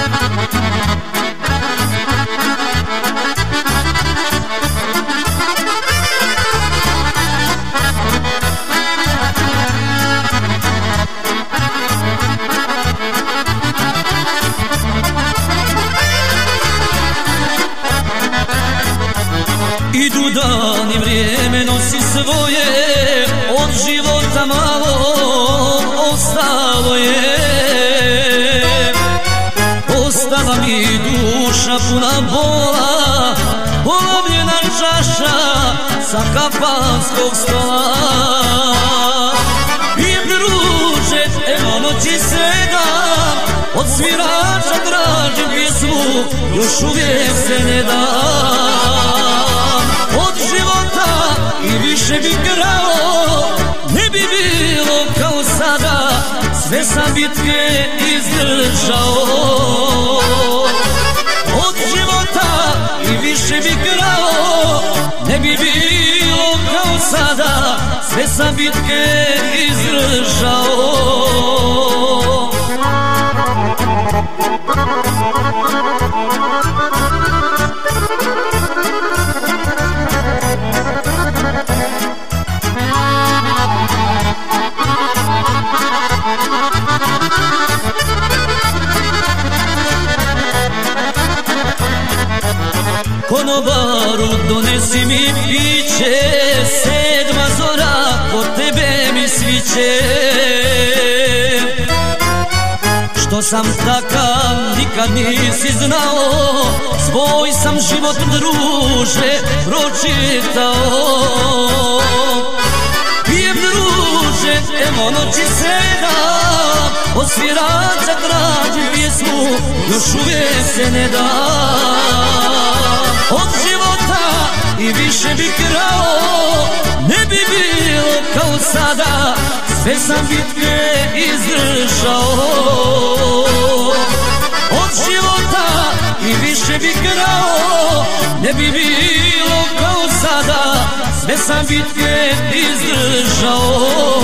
Idu dani, vrijeme nosi svoje, od života malo ostalo je. Ostala mi duša puna bola, polomljena čaša sa kafanskog stola. Pijem druže, evo noći sedam, od svirača tražim pjesmu, još uvijek se ne dam. Od života i više bi krao, ne bi bilo kao sada, sve sam bitke izdržao. Od života i više bi krao, ne bi bilo kao sada, sve sam bitke izdržao. Konobaru, donesi mi piće, sedma zora, kod tebe mi sviće. Što sam takav, nikad nisi znao, svoj sam život, druže, pročitao. Pijem druže, evo noći sedam, od svirača tražim pjesmu, još uvijek se ne da. Od života i više bi krao, ne bi bilo kao sada, sve sam bitke izdržao. Od života i više bi krao, ne bi bilo kao sada, sve sam bitke izdržao.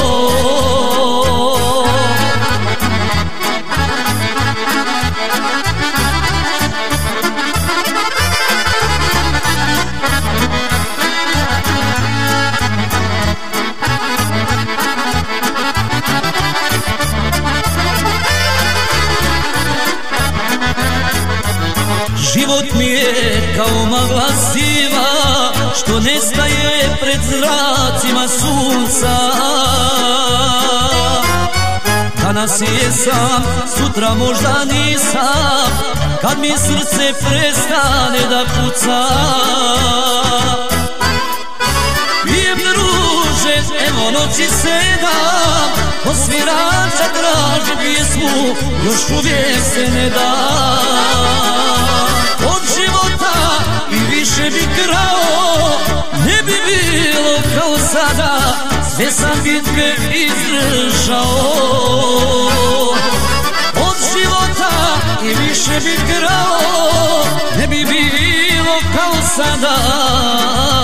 Život mi je kao magla siva, što nestaje pred zracima sunca. Danas jesam, sutra možda nisam, kad mi srce prestane da kuca. Pijem druže, evo noći sedam, od svirača tražim pjesmu, još uvijek se ne da. Od života i više bi krao, ne bi bilo kao sada, sve sam bitke izdržao. Od života i više bi krao, ne bi bilo kao sada,